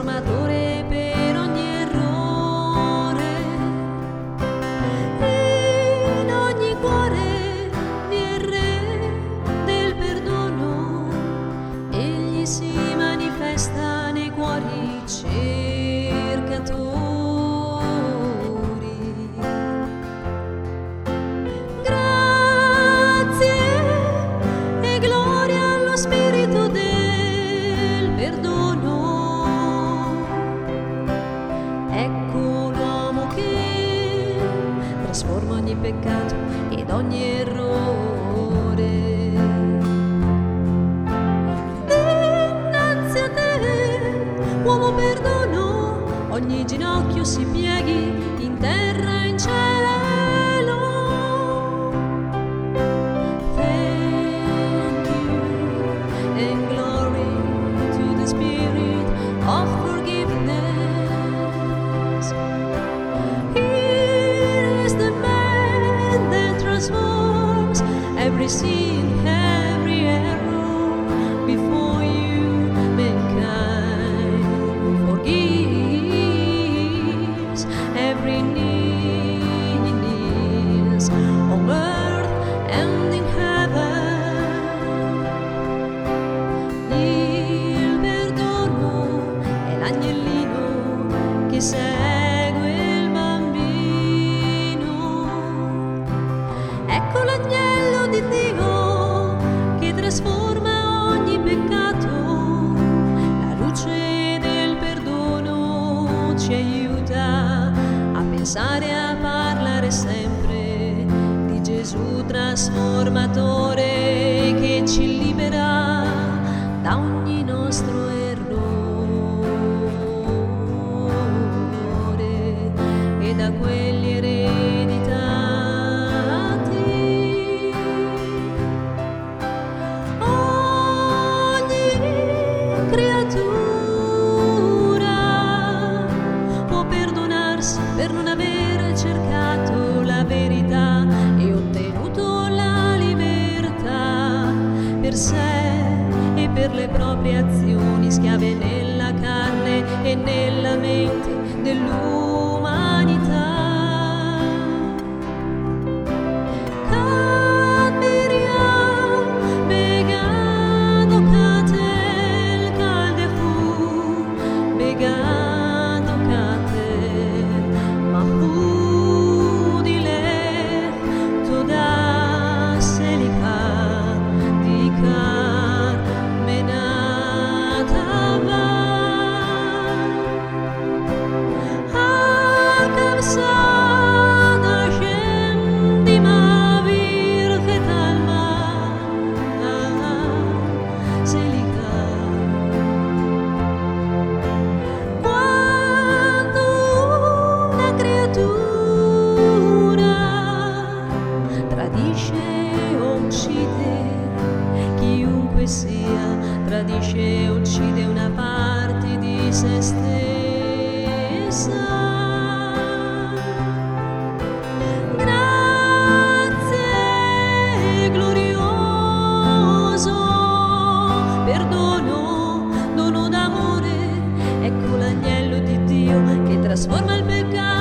trasformatore per ogni errore. In ogni cuore vi è il Re del perdono, egli si manifesta nei cuori cercatori. Grazie e gloria allo Spirito del perdono. Ecco l'uomo che trasforma ogni peccato ed ogni errore. Dinanzi a te, uomo perdono, ogni ginocchio si pieghi in terra e in cielo. Thank you and glory to the Spirit of forgiveness. Here is the man that transforms every sin, every error before you, mankind forgives every needs on earth and in heaven. Il perdono è l'agnellino che segue il bambino. Ecco l'agnello di Dio che trasforma ogni peccato. La luce del perdono ci aiuta a pensare e a parlare sempre di Gesù trasformatore che ci libera da ogni nostro errore e da quelli ereditati. Ogni creatura può perdonarsi per non aver cercato la verità e ottenuto la libertà per sé e per le proprie azioni, schiave nella carne e nella mente dell'umanità. Kad Miriam begado katel kaldefu, begado katel mahudilech toda selika dikar menatava. Al-Kamsad Hashem dimavir chetalma selika. Quando una creatura tradisce o uccide, chiunque sia, tradisce e uccide una parte di se stessa. Grazie glorioso perdono, dono d'amore, ecco l'agnello di Dio che trasforma il peccato